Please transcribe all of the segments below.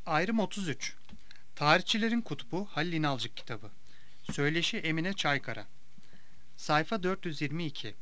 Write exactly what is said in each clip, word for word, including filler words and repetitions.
Ayrım otuz üç. Tarihçilerin Kutbu Halil İnalcık kitabı. Söyleşi Emine Çaykara. Sayfa dört yüz yirmi iki.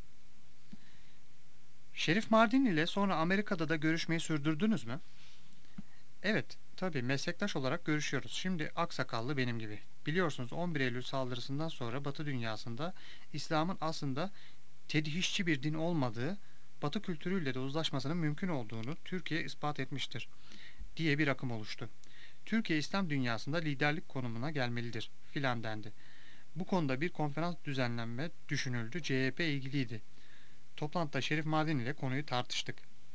Şerif Mardin ile sonra Amerika'da da görüşmeyi sürdürdünüz mü? Evet, tabii meslektaş olarak görüşüyoruz. Şimdi aksakallı benim gibi. Biliyorsunuz on bir Eylül saldırısından sonra Batı dünyasında İslam'ın aslında tedhişçi bir din olmadığı, Batı kültürüyle de uzlaşmasının mümkün olduğunu Türkiye ispat etmiştir diye bir akım oluştu. Türkiye İslam dünyasında liderlik konumuna gelmelidir filan dendi. Bu konuda bir konferans düzenlenme düşünüldü. C H P ilgiliydi. Toplantıda Şerif Mardin ile konuyu tartıştık.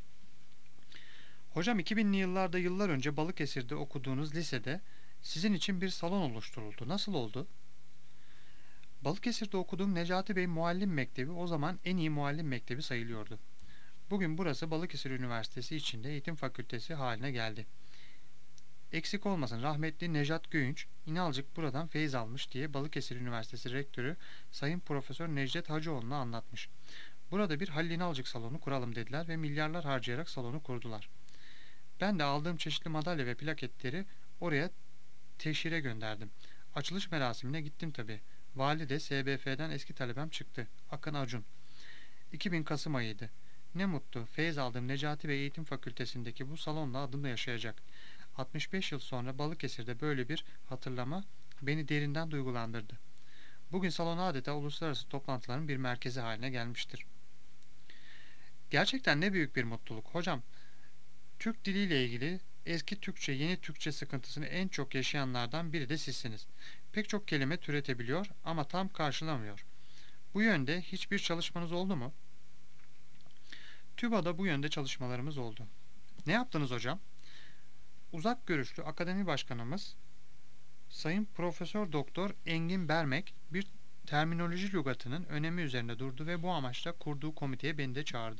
Hocam iki binli yıllarda yıllar önce Balıkesir'de okuduğunuz lisede sizin için bir salon oluşturuldu. Nasıl oldu? Balıkesir'de okuduğum Necati Bey Muallim Mektebi o zaman en iyi muallim mektebi sayılıyordu. Bugün burası Balıkesir Üniversitesi içinde eğitim fakültesi haline geldi. Eksik olmasın rahmetli Nejat Göğünç, İnalcık buradan feyz almış diye Balıkesir Üniversitesi Rektörü Sayın Profesör Necdet Hacıoğlu'na anlatmış. Burada bir Halil İnalcık salonu kuralım dediler ve milyarlar harcayarak salonu kurdular. Ben de aldığım çeşitli madalya ve plaketleri oraya teşhire gönderdim. Açılış merasimine gittim tabii. Vali de S B F'den eski talebem çıktı. Akın Acun. iki bin Kasım ayıydı. Ne mutlu, feyz aldığım Necati Bey Eğitim Fakültesindeki bu salonla adımda yaşayacak. altmış beş yıl sonra Balıkesir'de böyle bir hatırlama beni derinden duygulandırdı. Bugün salon adeta uluslararası toplantıların bir merkezi haline gelmiştir. Gerçekten ne büyük bir mutluluk. Hocam, Türk diliyle ilgili eski Türkçe, yeni Türkçe sıkıntısını en çok yaşayanlardan biri de sizsiniz. Pek çok kelime türetebiliyor ama tam karşılamıyor. Bu yönde hiçbir çalışmanız oldu mu? TÜBA'da bu yönde çalışmalarımız oldu. Ne yaptınız hocam? Uzak görüşlü akademi başkanımız Sayın Profesör Doktor Engin Bermek bir terminoloji lügatının önemi üzerinde durdu ve bu amaçla kurduğu komiteye beni de çağırdı.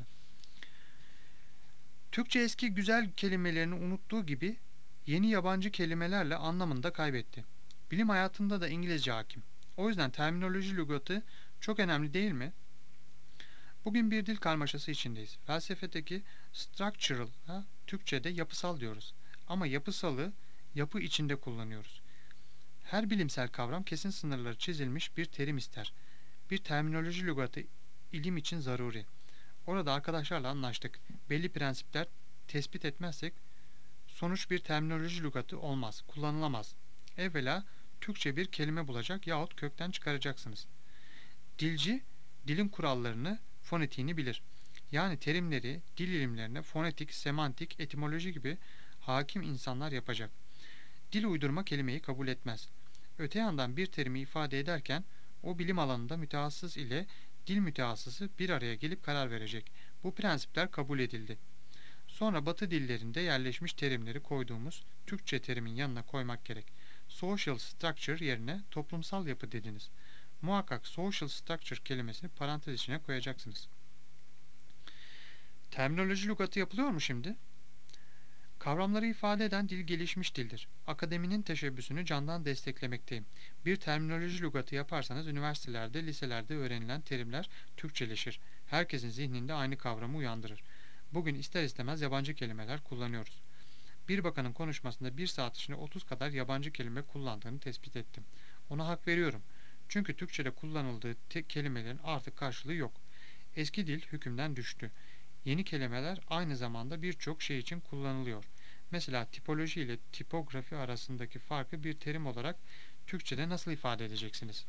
Türkçe eski güzel kelimelerini unuttuğu gibi yeni yabancı kelimelerle anlamını da kaybetti. Bilim hayatında da İngilizce hakim. O yüzden terminoloji lügatı çok önemli değil mi? Bugün bir dil karmaşası içindeyiz. Felsefedeki structural, ha, Türkçe'de yapısal diyoruz. Ama yapısalı yapı içinde kullanıyoruz. Her bilimsel kavram kesin sınırları çizilmiş bir terim ister. Bir terminoloji lügatı ilim için zaruri. Orada arkadaşlarla anlaştık. Belli prensipler tespit etmezsek sonuç bir terminoloji lügatı olmaz, kullanılamaz. Evvela Türkçe bir kelime bulacak yahut kökten çıkaracaksınız. Dilci, dilin kurallarını, fonetiğini bilir. Yani terimleri, dil ilimlerine fonetik, semantik, etimoloji gibi hakim insanlar yapacak. Dil uydurma kelimeyi kabul etmez. Öte yandan bir terimi ifade ederken o bilim alanında mütehassıs ile dil mütehassısı bir araya gelip karar verecek. Bu prensipler kabul edildi. Sonra Batı dillerinde yerleşmiş terimleri koyduğumuz Türkçe terimin yanına koymak gerek. Social structure yerine toplumsal yapı dediniz. Muhakkak social structure kelimesini parantez içine koyacaksınız. Terminoloji lügatı yapılıyor mu şimdi? Kavramları ifade eden dil gelişmiş dildir. Akademinin teşebbüsünü candan desteklemekteyim. Bir terminoloji lügatı yaparsanız üniversitelerde, liselerde öğrenilen terimler Türkçeleşir. Herkesin zihninde aynı kavramı uyandırır. Bugün ister istemez yabancı kelimeler kullanıyoruz. Bir bakanın konuşmasında bir saat içinde otuz kadar yabancı kelime kullandığını tespit ettim. Ona hak veriyorum. Çünkü Türkçe'de kullanıldığı tek kelimelerin artık karşılığı yok. Eski dil hükümden düştü. Yeni kelimeler aynı zamanda birçok şey için kullanılıyor. Mesela tipoloji ile tipografi arasındaki farkı bir terim olarak Türkçe'de nasıl ifade edeceksiniz?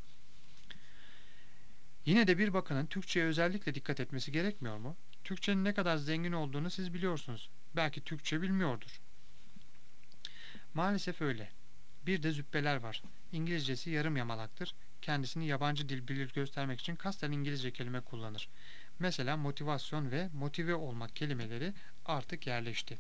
Yine de bir bakanın Türkçe'ye özellikle dikkat etmesi gerekmiyor mu? Türkçenin ne kadar zengin olduğunu siz biliyorsunuz. Belki Türkçe bilmiyordur. Maalesef öyle. Bir de züppeler var. İngilizcesi yarım yamalaktır. Kendisini yabancı dil bilir göstermek için kasten İngilizce kelime kullanır. Mesela motivasyon ve motive olmak kelimeleri artık yerleşti.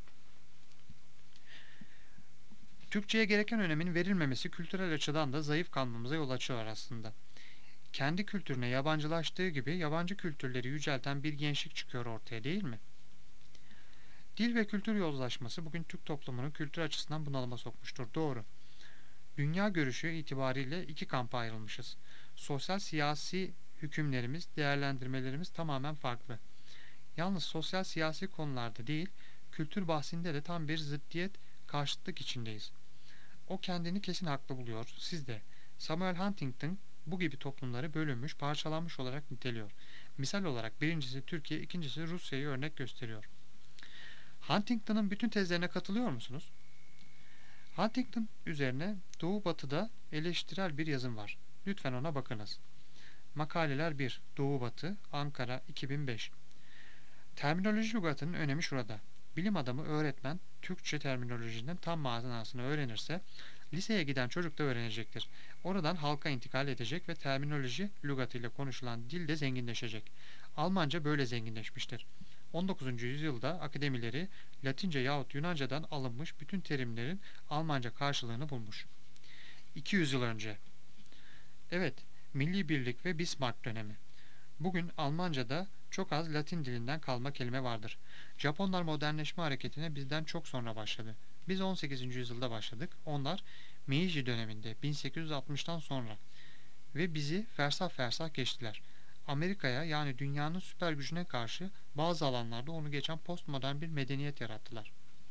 Türkçe'ye gereken önemin verilmemesi kültürel açıdan da zayıf kalmamıza yol açıyor aslında. Kendi kültürüne yabancılaştığı gibi yabancı kültürleri yücelten bir gençlik çıkıyor ortaya değil mi? Dil ve kültür yozlaşması bugün Türk toplumunu kültür açısından bunalıma sokmuştur. Doğru. Dünya görüşü itibariyle iki kampa ayrılmışız. Sosyal siyasi hükümlerimiz, değerlendirmelerimiz tamamen farklı. Yalnız sosyal siyasi konularda değil, kültür bahsinde de tam bir zıddiyet karşıtlık içindeyiz. O kendini kesin haklı buluyor, siz de. Samuel Huntington bu gibi toplumları bölünmüş, parçalanmış olarak niteliyor. Misal olarak birincisi Türkiye, ikincisi Rusya'yı örnek gösteriyor. Huntington'ın bütün tezlerine katılıyor musunuz? Huntington üzerine Doğu Batı'da eleştirel bir yazım var. Lütfen ona bakınız. Makaleler bir. Doğu Batı, Ankara, iki bin beş. Terminoloji lügatının önemi şurada. Bilim adamı öğretmen Türkçe terminolojinin tam manasını öğrenirse liseye giden çocuk da öğrenecektir. Oradan halka intikal edecek ve terminoloji lügatıyla konuşulan dil de zenginleşecek. Almanca böyle zenginleşmiştir. on dokuzuncu yüzyılda akademileri Latince yahut Yunanca'dan alınmış bütün terimlerin Almanca karşılığını bulmuş. iki yüz yıl önce. Evet, Milli Birlik ve Bismarck dönemi. Bugün Almanca'da çok az Latin dilinden kalma kelime vardır. Japonlar modernleşme hareketine bizden çok sonra başladı. Biz on sekizinci yüzyılda başladık. Onlar Meiji döneminde bin sekiz yüz altmıştan sonra ve bizi fersah fersah geçtiler. Amerika'ya yani dünyanın süper gücüne karşı bazı alanlarda onu geçen postmodern bir medeniyet yarattılar.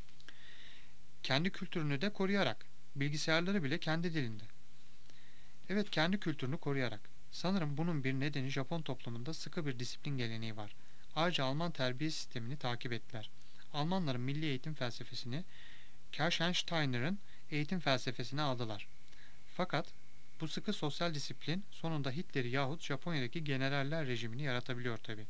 Kendi kültürünü de koruyarak, bilgisayarları bile kendi dilinde. Evet, kendi kültürünü koruyarak. Sanırım bunun bir nedeni Japon toplumunda sıkı bir disiplin geleneği var. Ayrıca Alman terbiye sistemini takip ettiler. Almanların milli eğitim felsefesini Kirchensteiner'ın eğitim felsefesine aldılar. Fakat bu sıkı sosyal disiplin sonunda Hitler'i yahut Japonya'daki generaller rejimini yaratabiliyor tabi.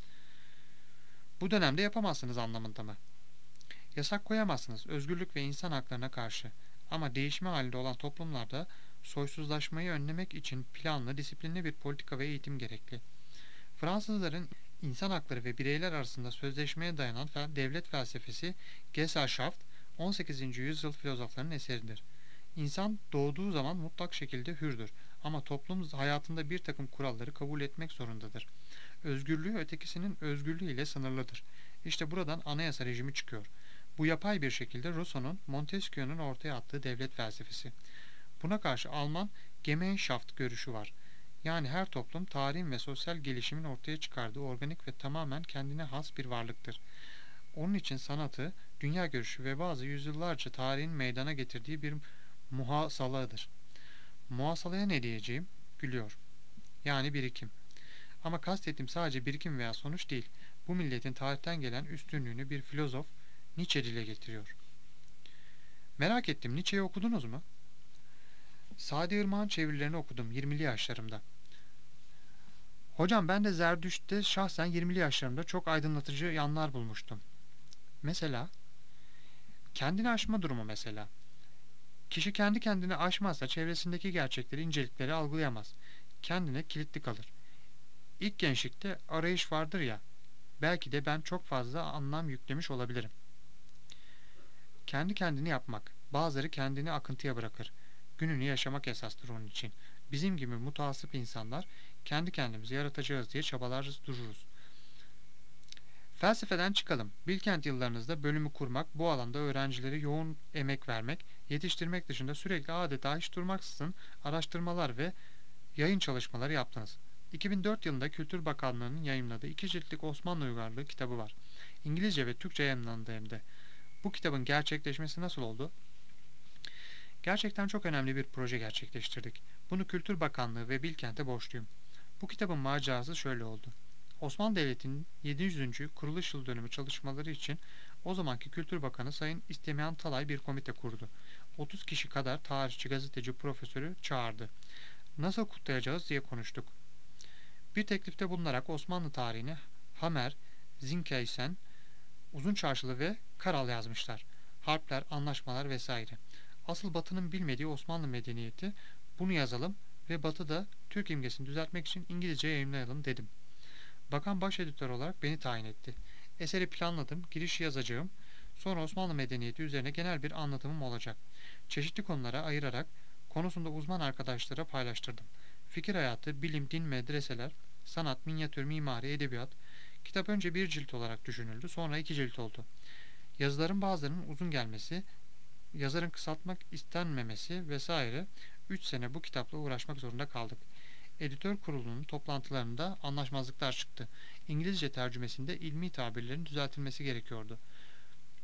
Bu dönemde yapamazsınız anlamında mı? Yasak koyamazsınız özgürlük ve insan haklarına karşı. Ama değişme halinde olan toplumlarda soysuzlaşmayı önlemek için planlı, disiplinli bir politika ve eğitim gerekli. Fransızların insan hakları ve bireyler arasında sözleşmeye dayanan devlet felsefesi Gesellschaft, on sekizinci yüzyıl filozoflarının eseridir. İnsan doğduğu zaman mutlak şekilde hürdür ama toplum hayatında bir takım kuralları kabul etmek zorundadır. Özgürlüğü ötekisinin özgürlüğü ile sınırlıdır. İşte buradan anayasa rejimi çıkıyor. Bu yapay bir şekilde Rousseau'nun, Montesquieu'nun ortaya attığı devlet felsefesi. Buna karşı Alman Gemeinschaft görüşü var. Yani her toplum tarihin ve sosyal gelişimin ortaya çıkardığı organik ve tamamen kendine has bir varlıktır. Onun için sanatı, dünya görüşü ve bazı yüzyıllarca tarihin meydana getirdiği bir muhasaladır. Muhasalaya ne diyeceğim? Gülüyor. Yani birikim. Ama kastettiğim sadece birikim veya sonuç değil. Bu milletin tarihten gelen üstünlüğünü bir filozof Nietzsche dile getiriyor. Merak ettim, Nietzsche'yi okudunuz mu? Sadi Irmak'ın çevirilerini okudum yirmili yaşlarımda. Hocam ben de Zerdüşt'te şahsen yirmili yaşlarımda çok aydınlatıcı yanlar bulmuştum. Mesela kendini aşma durumu mesela. Kişi kendi kendini aşmazsa çevresindeki gerçekleri, incelikleri algılayamaz. Kendine kilitli kalır. İlk gençlikte arayış vardır ya, belki de ben çok fazla anlam yüklemiş olabilirim. Kendi kendini yapmak, bazıları kendini akıntıya bırakır. Gününü yaşamak esastır onun için. Bizim gibi mutasip insanlar kendi kendimizi yaratacağız diye çabalarız dururuz. Felsefeden çıkalım. Bilkent yıllarınızda bölümü kurmak, bu alanda öğrencileri yoğun emek vermek, yetiştirmek dışında sürekli adeta hiç durmaksızın araştırmalar ve yayın çalışmaları yaptınız. iki bin dört yılında Kültür Bakanlığı'nın yayımladığı iki ciltlik Osmanlı Uygarlığı kitabı var. İngilizce ve Türkçe yayımlandı hem de. Bu kitabın gerçekleşmesi nasıl oldu? Gerçekten çok önemli bir proje gerçekleştirdik. Bunu Kültür Bakanlığı ve Bilkent'e borçluyum. Bu kitabın macerası şöyle oldu. Osmanlı Devleti'nin yedi yüzüncü kuruluş yıl dönümü çalışmaları için o zamanki Kültür Bakanı Sayın İstemihan Talay bir komite kurdu. otuz kişi kadar tarihçi, gazeteci, profesörü çağırdı. Nasıl kutlayacağız diye konuştuk. Bir teklifte bulunarak Osmanlı tarihini Hamer, Zinkeysen, Uzun Çarşılı ve Karal yazmışlar. Harpler, anlaşmalar vesaire. Asıl Batı'nın bilmediği Osmanlı medeniyeti, bunu yazalım ve Batı'da Türk imgesini düzeltmek için İngilizce yayımlayalım dedim. Bakan baş editör olarak beni tayin etti. Eseri planladım, girişi yazacağım, sonra Osmanlı medeniyeti üzerine genel bir anlatımım olacak. Çeşitli konulara ayırarak konusunda uzman arkadaşlara paylaştırdım. Fikir hayatı, bilim, din, medreseler, sanat, minyatür, mimari, edebiyat. Kitap önce bir cilt olarak düşünüldü, sonra iki cilt oldu. Yazıların bazılarının uzun gelmesi, yazarın kısaltmak istenmemesi vesaire üç sene bu kitapla uğraşmak zorunda kaldık. Editör kurulunun toplantılarında anlaşmazlıklar çıktı. İngilizce tercümesinde ilmi tabirlerin düzeltilmesi gerekiyordu.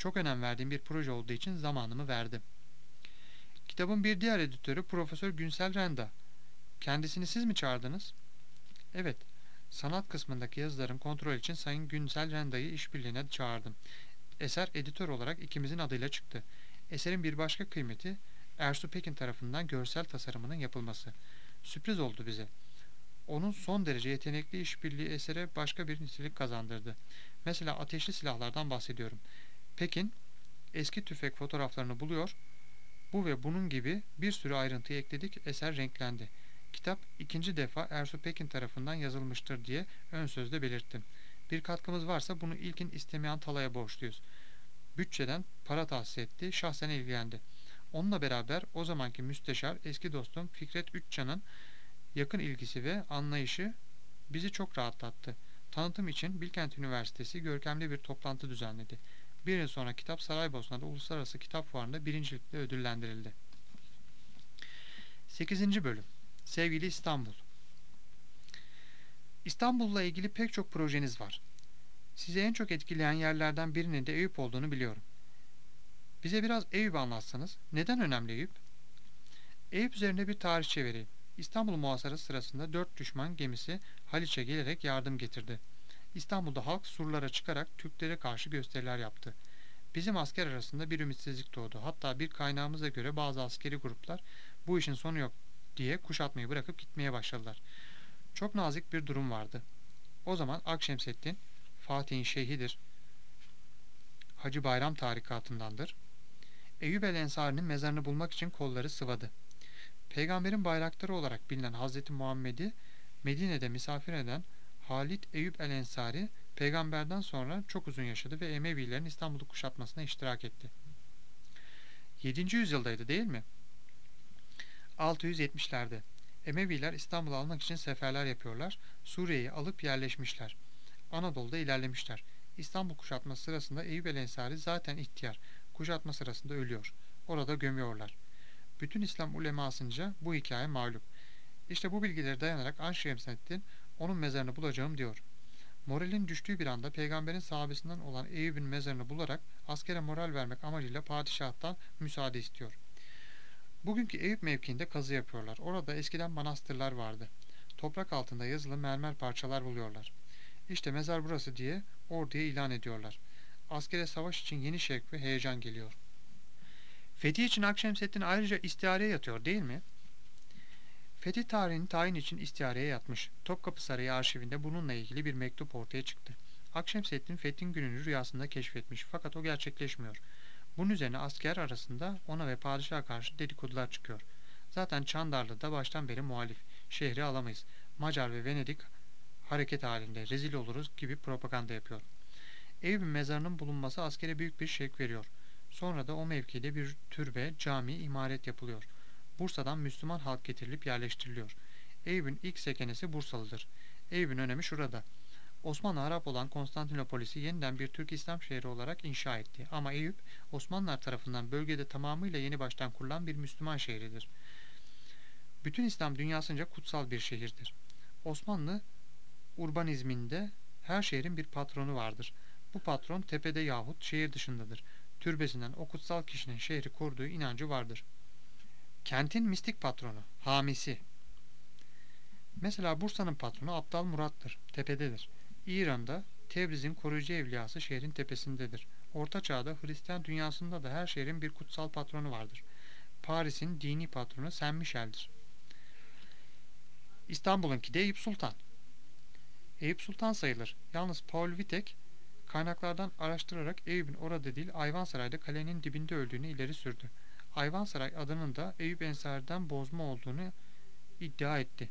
Çok önem verdiğim bir proje olduğu için zamanımı verdim. Kitabın bir diğer editörü Profesör Günsel Renda. Kendisini siz mi çağırdınız? Evet. Sanat kısmındaki yazıların kontrol için Sayın Günsel Renda'yı işbirliğine çağırdım. Eser editör olarak ikimizin adıyla çıktı. Eserin bir başka kıymeti Ersu Pekin tarafından görsel tasarımının yapılması. Sürpriz oldu bize. Onun son derece yetenekli işbirliği esere başka bir nitelik kazandırdı. Mesela ateşli silahlardan bahsediyorum. Pekin eski tüfek fotoğraflarını buluyor. Bu ve bunun gibi bir sürü ayrıntıyı ekledik, eser renklendi. Kitap ikinci defa Ersu Pekin tarafından yazılmıştır diye ön sözde belirttim. Bir katkımız varsa bunu ilkin istemeyen Tala'ya borçluyuz. Bütçeden para tahsis etti, şahsen ilgilendi. Onunla beraber o zamanki müsteşar eski dostum Fikret Üçcan'ın yakın ilgisi ve anlayışı bizi çok rahatlattı. Tanıtım için Bilkent Üniversitesi görkemli bir toplantı düzenledi. Bir yıl sonra kitap Saraybosna'da Uluslararası Kitap Fuarı'nda birincilikle ödüllendirildi. sekizinci Bölüm. Sevgili İstanbul. İstanbul'la ilgili pek çok projeniz var. Sizi en çok etkileyen yerlerden birinin de Eyüp olduğunu biliyorum. Bize biraz Eyüp anlatsanız. Neden önemli Eyüp? Eyüp üzerinde bir tarihçe vereyim. İstanbul muhasarası sırasında dört düşman gemisi Haliç'e gelerek yardım getirdi. İstanbul'da halk surlara çıkarak Türklere karşı gösteriler yaptı. Bizim asker arasında bir ümitsizlik doğdu. Hatta bir kaynağımıza göre bazı askeri gruplar bu işin sonu yok diye kuşatmayı bırakıp gitmeye başladılar. Çok nazik bir durum vardı. O zaman Akşemseddin, Fatih'in şeyhidir, Hacı Bayram tarikatındandır. Eyyub el Ensari'nin mezarını bulmak için kolları sıvadı. Peygamberin bayraktarı olarak bilinen Hazreti Muhammed'i Medine'de misafir eden Halid Eyyub el Ensari, peygamberden sonra çok uzun yaşadı ve Emevilerin İstanbul'u kuşatmasına iştirak etti. yedinci yüzyıldaydı değil mi? altı yüz yetmişlerde. Emeviler İstanbul'u almak için seferler yapıyorlar, Suriye'yi alıp yerleşmişler. Anadolu'da ilerlemişler. İstanbul kuşatması sırasında Eyyub el Ensari zaten ihtiyar, kuşatma sırasında ölüyor. Orada gömüyorlar. Bütün İslam ulemasınca bu hikaye malum. İşte bu bilgilere dayanarak Akşemseddin onun mezarını bulacağım diyor. Moralin düştüğü bir anda peygamberin sahabesinden olan Eyyub'un mezarını bularak askere moral vermek amacıyla padişahtan müsaade istiyor. Bugünkü Eyüp mevkiinde kazı yapıyorlar. Orada eskiden manastırlar vardı. Toprak altında yazılı mermer parçalar buluyorlar. İşte mezar burası diye orduya ilan ediyorlar. Askere savaş için yeni şevk ve heyecan geliyor. Fethi için Akşemseddin ayrıca istihareye yatıyor değil mi? Fetih tarihini tayin için istihareye yatmış. Topkapı Sarayı arşivinde bununla ilgili bir mektup ortaya çıktı. Akşemseddin fethin gününü rüyasında keşfetmiş fakat o gerçekleşmiyor. Bunun üzerine asker arasında ona ve padişaha karşı dedikodular çıkıyor. Zaten Çandarlı da baştan beri muhalif. Şehri alamayız. Macar ve Venedik hareket halinde, rezil oluruz gibi propaganda yapıyor. Eyüp'ün mezarının bulunması askere büyük bir şevk veriyor. Sonra da o mevkide bir türbe, cami, imaret yapılıyor. Bursa'dan Müslüman halk getirilip yerleştiriliyor. Eyüp'ün ilk sekenesi Bursalıdır. Eyüp'ün önemi şurada. Osmanlı Arap olan Konstantinopolis'i yeniden bir Türk İslam şehri olarak inşa etti. Ama Eyüp, Osmanlılar tarafından bölgede tamamıyla yeni baştan kurulan bir Müslüman şehridir. Bütün İslam dünyasınca kutsal bir şehirdir. Osmanlı urbanizminde her şehrin bir patronu vardır. Bu patron tepede yahut şehir dışındadır. Türbesinden o kutsal kişinin şehri koruduğu inancı vardır. Kentin mistik patronu, hamisi. Mesela Bursa'nın patronu Abdal Murat'tır, tepededir. İran'da Tebriz'in koruyucu evliyası şehrin tepesindedir. Orta Çağ'da Hristiyan dünyasında da her şehrin bir kutsal patronu vardır. Paris'in dini patronu Saint Michel'dir. İstanbul'unki de Eyüp Sultan. Eyüp Sultan sayılır. Yalnız Paul Vitek kaynaklardan araştırarak Eyüp'ün orada değil Ayvansaray'da kalenin dibinde öldüğünü ileri sürdü. Ayvansaray adının da Eyüp Ensari'den bozma olduğunu iddia etti.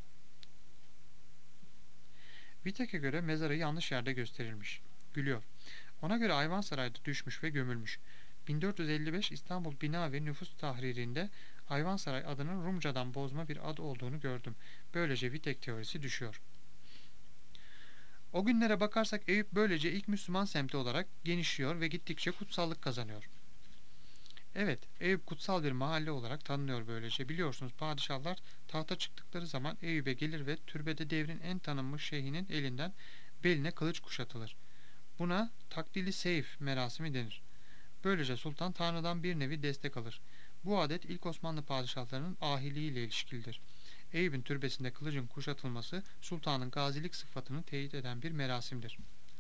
Vitek'e göre mezarı yanlış yerde gösterilmiş. Gülüyor. Ona göre Ayvansaray'da düşmüş ve gömülmüş. bin dört yüz elli beş İstanbul Bina ve Nüfus Tahririnde Ayvansaray adının Rumcadan bozma bir ad olduğunu gördüm. Böylece Vitek teorisi düşüyor. O günlere bakarsak Eyüp böylece ilk Müslüman semti olarak genişliyor ve gittikçe kutsallık kazanıyor. Evet, Eyüp kutsal bir mahalle olarak tanınıyor böylece. Biliyorsunuz padişahlar tahta çıktıkları zaman Eyüp'e gelir ve türbede devrin en tanınmış şeyhinin elinden beline kılıç kuşatılır. Buna takdili seyf merasimi denir. Böylece sultan Tanrı'dan bir nevi destek alır. Bu adet ilk Osmanlı padişahlarının ahiliğiyle ilişkilidir. Eyüp'ün türbesinde kılıcın kuşatılması sultanın gazilik sıfatını teyit eden bir merasimdir.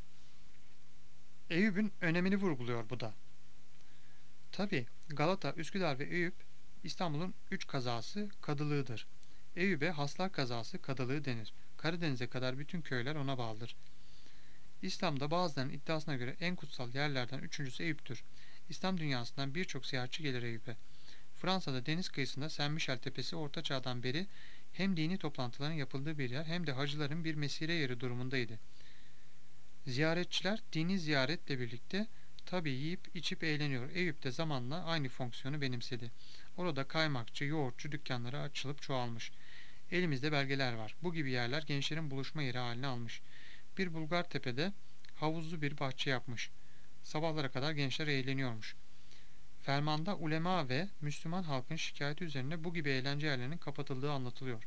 Eyüp'ün önemini vurguluyor bu da. Tabi Galata, Üsküdar ve Eyüp İstanbul'un üç kazası kadılığıdır. Eyüp'e Haslar kazası kadılığı denir. Karadeniz'e kadar bütün köyler ona bağlıdır. İslam'da bazılarının iddiasına göre en kutsal yerlerden üçüncüsü Eyüp'tür. İslam dünyasından birçok ziyaretçi gelir Eyüp'e. Fransa'da deniz kıyısında Saint Michel Tepesi Orta Çağ'dan beri hem dini toplantıların yapıldığı bir yer hem de hacıların bir mesire yeri durumundaydı. Ziyaretçiler dini ziyaretle birlikte tabi yiyip içip eğleniyor. Eyüp de zamanla aynı fonksiyonu benimsedi. Orada kaymakçı, yoğurtçu dükkanları açılıp çoğalmış. Elimizde belgeler var. Bu gibi yerler gençlerin buluşma yeri haline almış. Bir Bulgar tepede havuzlu bir bahçe yapmış. Sabahlara kadar gençler eğleniyormuş. Fermanda ulema ve Müslüman halkın şikayeti üzerine bu gibi eğlence yerlerinin kapatıldığı anlatılıyor.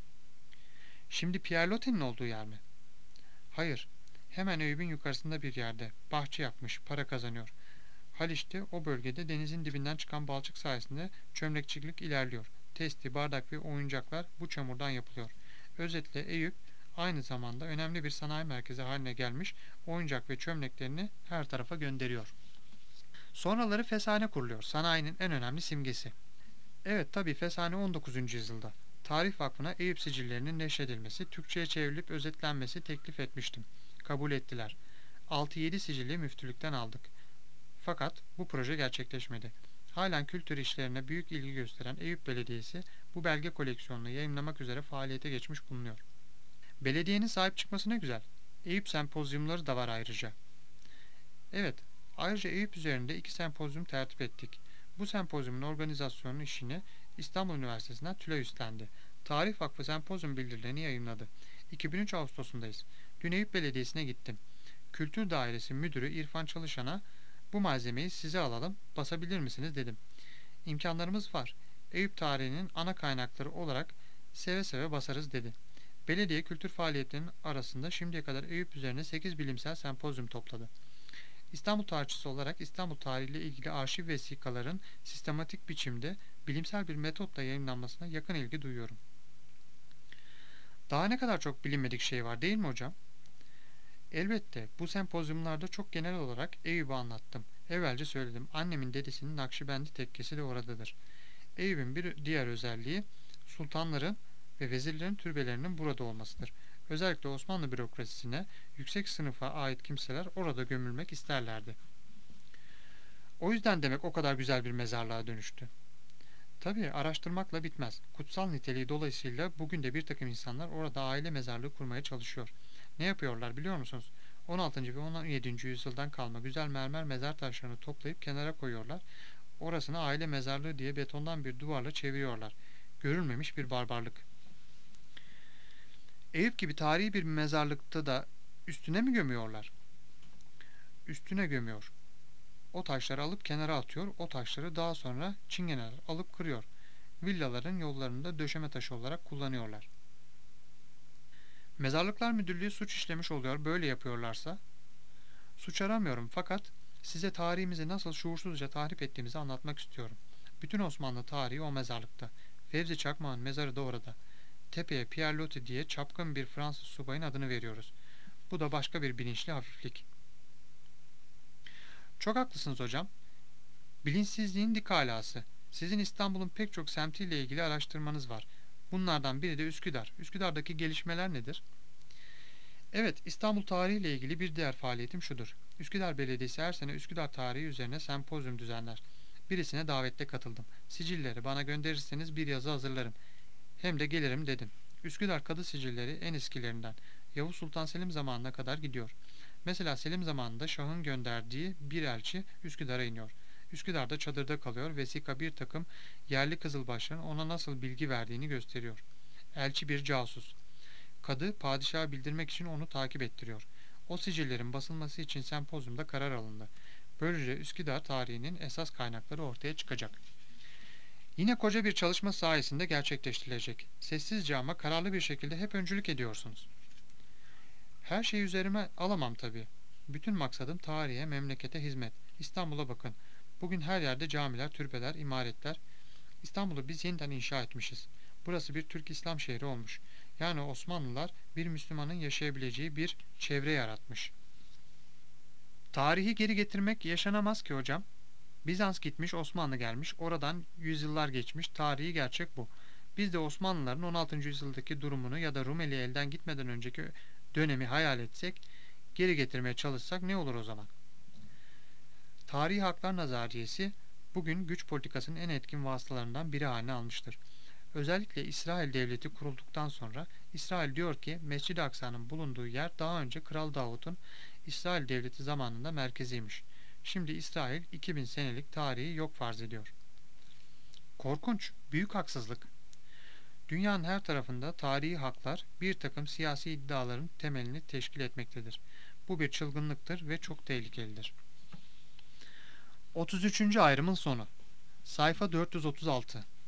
Şimdi Pierre Loti'nin olduğu yer mi? Hayır. Hemen Eyüp'ün yukarısında bir yerde. Bahçe yapmış, para kazanıyor. Haliç'te o bölgede denizin dibinden çıkan balçık sayesinde çömlekçilik ilerliyor. Testi, bardak ve oyuncaklar bu çamurdan yapılıyor. Özetle Eyüp aynı zamanda önemli bir sanayi merkezi haline gelmiş, oyuncak ve çömleklerini her tarafa gönderiyor. Sonraları Fesane kuruluyor, sanayinin en önemli simgesi. Evet tabi Fesane on dokuzuncu yüzyılda. Tarih Vakfı'na Eyüp sicillerinin neşredilmesi, Türkçe'ye çevrilip özetlenmesi teklif etmiştim. Kabul ettiler. altı yedi sicili müftülükten aldık. Fakat bu proje gerçekleşmedi. Halen kültür işlerine büyük ilgi gösteren Eyüp Belediyesi bu belge koleksiyonunu yayınlamak üzere faaliyete geçmiş bulunuyor. Belediyenin sahip çıkması ne güzel. Eyüp sempozyumları da var ayrıca. Evet, ayrıca Eyüp üzerinde iki sempozyum tertip ettik. Bu sempozyumun organizasyonu işini İstanbul Üniversitesi'nden Tülay üstlendi. Tarih Vakfı sempozyum bildirilerini yayınladı. iki bin üç Ağustos'undayız. Dün Eyüp Belediyesi'ne gittim. Kültür Dairesi Müdürü İrfan Çalışan'a bu malzemeyi size alalım, basabilir misiniz dedim. İmkanlarımız var. Eyüp tarihinin ana kaynakları olarak seve seve basarız dedi. Belediye kültür faaliyetlerinin arasında şimdiye kadar Eyüp üzerine sekiz bilimsel sempozyum topladı. İstanbul tarihçisi olarak İstanbul tarihiyle ilgili arşiv vesikaların sistematik biçimde bilimsel bir metotla yayınlanmasına yakın ilgi duyuyorum. Daha ne kadar çok bilinmedik şey var değil mi hocam? Elbette bu sempozyumlarda çok genel olarak Eyüp'ü anlattım. Evvelce söyledim. Annemin dedesinin Nakşibendi tekkesi de oradadır. Eyüp'ün bir diğer özelliği sultanların ve vezirlerin türbelerinin burada olmasıdır. Özellikle Osmanlı bürokrasisine yüksek sınıfa ait kimseler orada gömülmek isterlerdi. O yüzden demek o kadar güzel bir mezarlığa dönüştü. Tabii araştırmakla bitmez. Kutsal niteliği dolayısıyla bugün de bir takım insanlar orada aile mezarlığı kurmaya çalışıyor. Ne yapıyorlar biliyor musunuz? on altıncı ve on yedinci yüzyıldan kalma güzel mermer mezar taşlarını toplayıp kenara koyuyorlar. Orasını aile mezarlığı diye betondan bir duvarla çeviriyorlar. Görülmemiş bir barbarlık. Eyüp gibi tarihi bir mezarlıkta da üstüne mi gömüyorlar? Üstüne gömüyor. O taşları alıp kenara atıyor. O taşları daha sonra çingeneler alıp kırıyor. Villaların yollarında döşeme taşı olarak kullanıyorlar. Mezarlıklar Müdürlüğü suç işlemiş oluyor böyle yapıyorlarsa. Suç aramıyorum fakat size tarihimizi nasıl şuursuzca tahrip ettiğimizi anlatmak istiyorum. Bütün Osmanlı tarihi o mezarlıkta. Fevzi Çakmak'ın mezarı da orada. Tepeye Pierre Loti diye çapkın bir Fransız subayın adını veriyoruz. Bu da başka bir bilinçli hafiflik. Çok haklısınız hocam. Bilinçsizliğin dik alası. Sizin İstanbul'un pek çok semtiyle ilgili araştırmanız var. Bunlardan biri de Üsküdar. Üsküdar'daki gelişmeler nedir? Evet, İstanbul tarihi ile ilgili bir diğer faaliyetim şudur. Üsküdar Belediyesi her sene Üsküdar tarihi üzerine sempozyum düzenler. Birisine davette katıldım. Sicilleri bana gönderirseniz bir yazı hazırlarım. Hem de gelirim dedim. Üsküdar kadı sicilleri en eskilerinden. Yavuz Sultan Selim zamanına kadar gidiyor. Mesela Selim zamanında Şah'ın gönderdiği bir elçi Üsküdar'a iniyor. Üsküdar'da çadırda kalıyor. Vesika bir takım yerli kızılbaşların ona nasıl bilgi verdiğini gösteriyor. Elçi bir casus. Kadı padişaha bildirmek için onu takip ettiriyor. O sicillerin basılması için sempozyumda karar alındı. Böylece Üsküdar tarihinin esas kaynakları ortaya çıkacak. Yine koca bir çalışma sayesinde gerçekleştirilecek. Sessizce ama kararlı bir şekilde hep öncülük ediyorsunuz. Her şeyi üzerime alamam tabii. Bütün maksadım tarihe, memlekete hizmet. İstanbul'a bakın. Bugün her yerde camiler, türbeler, imaretler. İstanbul'u biz yeniden inşa etmişiz. Burası bir Türk İslam şehri olmuş. Yani Osmanlılar bir Müslümanın yaşayabileceği bir çevre yaratmış. Tarihi geri getirmek yaşanamaz ki hocam. Bizans gitmiş, Osmanlı gelmiş. Oradan yüzyıllar geçmiş. Tarihi gerçek bu. Biz de Osmanlıların on altıncı yüzyıldaki durumunu ya da Rumeli elden gitmeden önceki dönemi hayal etsek, geri getirmeye çalışsak ne olur o zaman? Tarihi haklar nazariyesi bugün güç politikasının en etkin vasıtalarından biri haline almıştır. Özellikle İsrail devleti kurulduktan sonra İsrail diyor ki Mescid-i Aksa'nın bulunduğu yer daha önce Kral Davut'un İsrail devleti zamanında merkeziymiş. Şimdi İsrail iki bin senelik tarihi yok farz ediyor. Korkunç, büyük haksızlık. Dünyanın her tarafında tarihi haklar bir takım siyasi iddiaların temelini teşkil etmektedir. Bu bir çılgınlıktır ve çok tehlikelidir. otuz üçüncü ayrımın sonu. Sayfa dört yüz otuz altı.